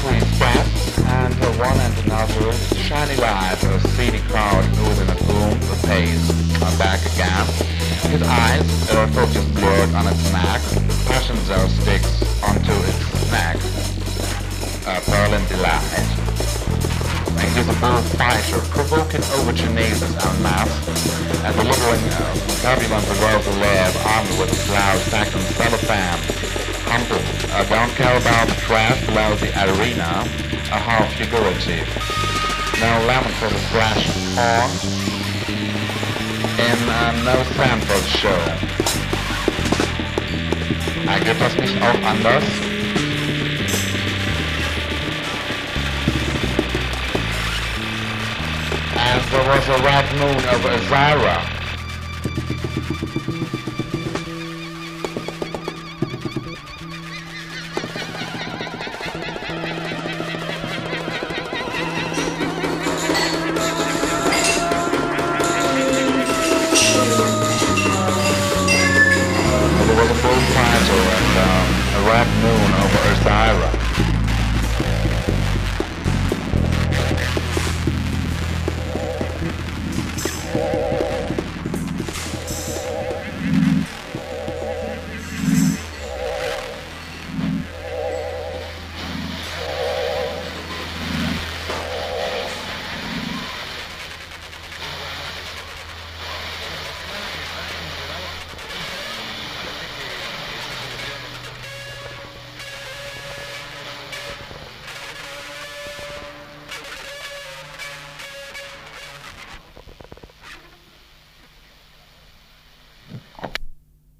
three straps, and one and another shiny light, a seedy crowd moving at whom the pace, back again. His eyes, focus blurred on its neck, passenger sticks onto its neck, Berlin delight. He's a bullfighter, provoking overgenesis en masse, and delivering turbulent reversal layer armed with a loud saxon cellophane. Humble, don't care about the trash below the arena, a half figurative. No lemon for the crash horn, in no cent for the show. Gibt das nicht auch anders? And there was a red moon over Azara.